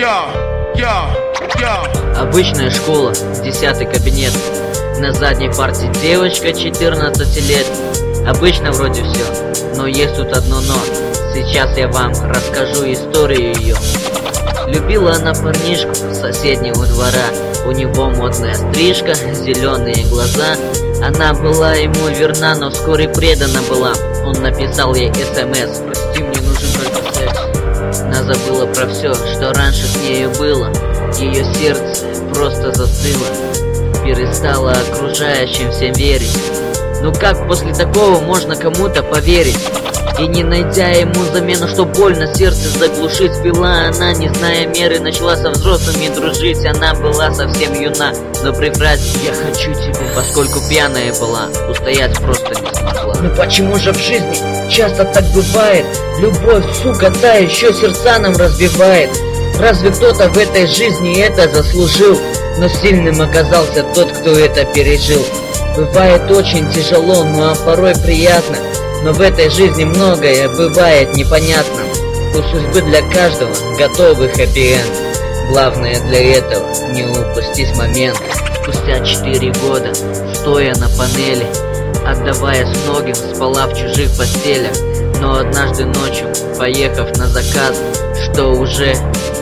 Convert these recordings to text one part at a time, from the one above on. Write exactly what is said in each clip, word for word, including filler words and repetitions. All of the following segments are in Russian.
Обычная школа, десятый кабинет. На задней парте девочка четырнадцати лет. Обычно вроде все, но есть тут одно но. Сейчас я вам расскажу историю ее. Любила она парнишку с соседнего двора. У него модная стрижка, зеленые глаза. Она была ему верна, но вскоре предана была. Он написал ей смс: прости, мне нужен только секс. Она забыла про все, что раньше с нею было. Ее сердце просто застыло, перестала окружающим всем верить. Ну как после такого можно кому-то поверить? И не найдя ему замену, что больно сердце заглушить, пила она, не зная меры, начала со взрослыми дружить. Она была совсем юна, но при фразе «я хочу тебя», поскольку пьяная была, устоять просто не смогла. Ну почему же в жизни часто так бывает? Любовь, сука, та еще сердца нам разбивает. Разве кто-то в этой жизни это заслужил? Но сильным оказался тот, кто это пережил. Бывает очень тяжело, ну а порой приятно. Но в этой жизни многое бывает непонятно. У судьбы для каждого готовый хэппи-энд. Главное для этого не упустить момент. Спустя четыре года, стоя на панели, отдаваясь многим, спала в чужих постелях. Но однажды ночью, поехав на заказ, что уже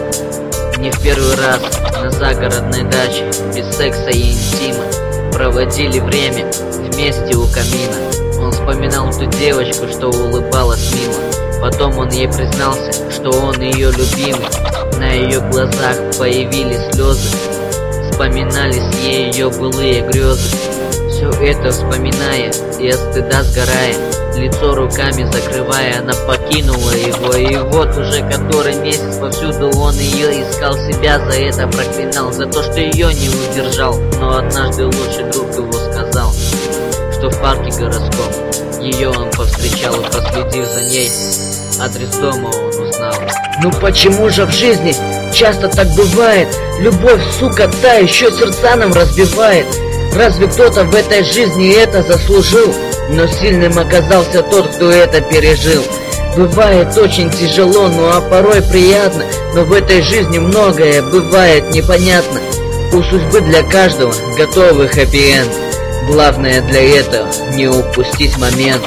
не в первый раз, на загородной даче, без секса и интима, проводили время вместе у камина. Он вспоминал ту девочку, что улыбалась мило. Потом он ей признался, что он ее любимый. На ее глазах появились слезы, вспоминались ей ее былые грезы. Все это вспоминая и от стыда сгорая, лицо руками закрывая, она покинула его. И вот уже который месяц повсюду он ее искал, себя за это проклинал, за то, что ее не удержал. Но однажды лучший друг его сказал, что в парке городском ее он повстречал, и проследив за ней, адрес дома он узнал. Ну почему же в жизни часто так бывает? Любовь, сука, та еще сердца нам разбивает. Разве кто-то в этой жизни это заслужил? Но сильным оказался тот, кто это пережил. Бывает очень тяжело, ну а порой приятно. Но в этой жизни многое бывает непонятно. У судьбы для каждого готовый хэппи-энд. Главное для этого не упустить момент.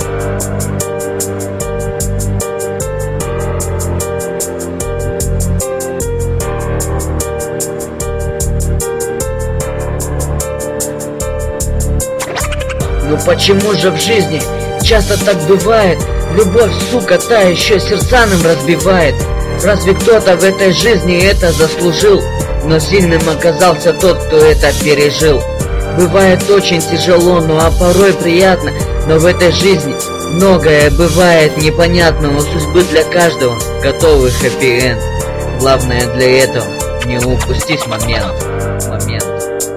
Ну почему же в жизни часто так бывает? Любовь, сука, та еще сердца нам разбивает. Разве кто-то в этой жизни это заслужил? Но сильным оказался тот, кто это пережил. Бывает очень тяжело, ну а порой приятно. Но в этой жизни многое бывает непонятно. У судьбы для каждого готовый хэппи-энд. Главное для этого не упустить момент. Момент.